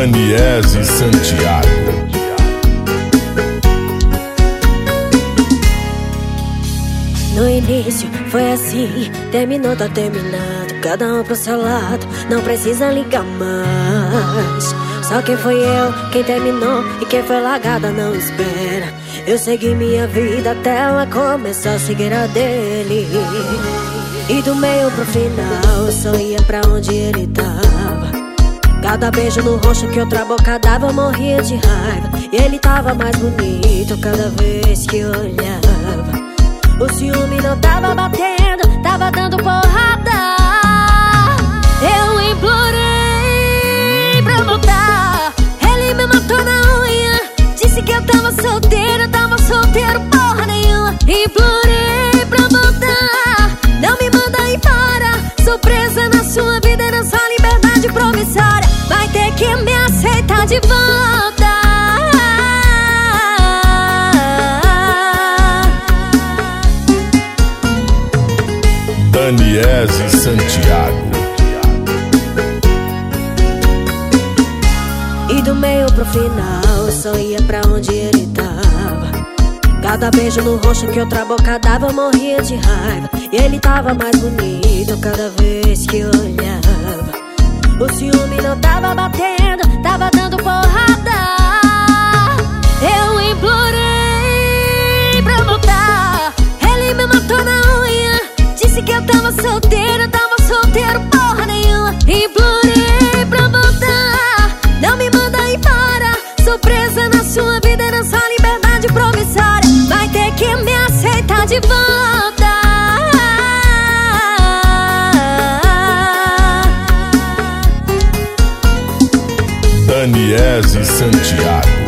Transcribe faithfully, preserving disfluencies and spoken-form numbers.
Daniese Santiago. No início foi assim, terminou, tá terminado, cada um pro seu lado, não precisa ligar mais. Só quem foi eu, quem terminou e quem foi largada não espera. Eu segui minha vida até ela começar a seguir a dele. E do meio pro final eu só ia pra onde ele tava. Cada beijo no rosto que outra boca dava eu morria de raiva. E ele tava mais bonito cada vez que eu olhava. O ciúme não tava batendo, tava dando porrada. Eu implorei pra voltar, ele me matou na unha. Disse que eu tava solteiro, tava solteiro porra nenhuma. Implorei pra voltar, não me manda embora. Sou presa na sua vida e na sua liberdade promissória. Vai ter que me aceitar de volta. Daniese Santiago. E do meio pro final eu só ia pra onde ele tava. Cada beijo no rosto que outra boca dava eu morria de raiva. E ele tava mais bonito cada vez que eu olhava. O ciúme não tava batendo, tava dando porrada. Eu implorei pra voltar, ele me matou na unha. Disse que eu tava solteiro, tava solteiro porra nenhuma. Implorei pra voltar, não me manda embora. Sou presa na sua vida e na sua liberdade promissória. Vai ter que me aceitar de volta. Daniese Santiago.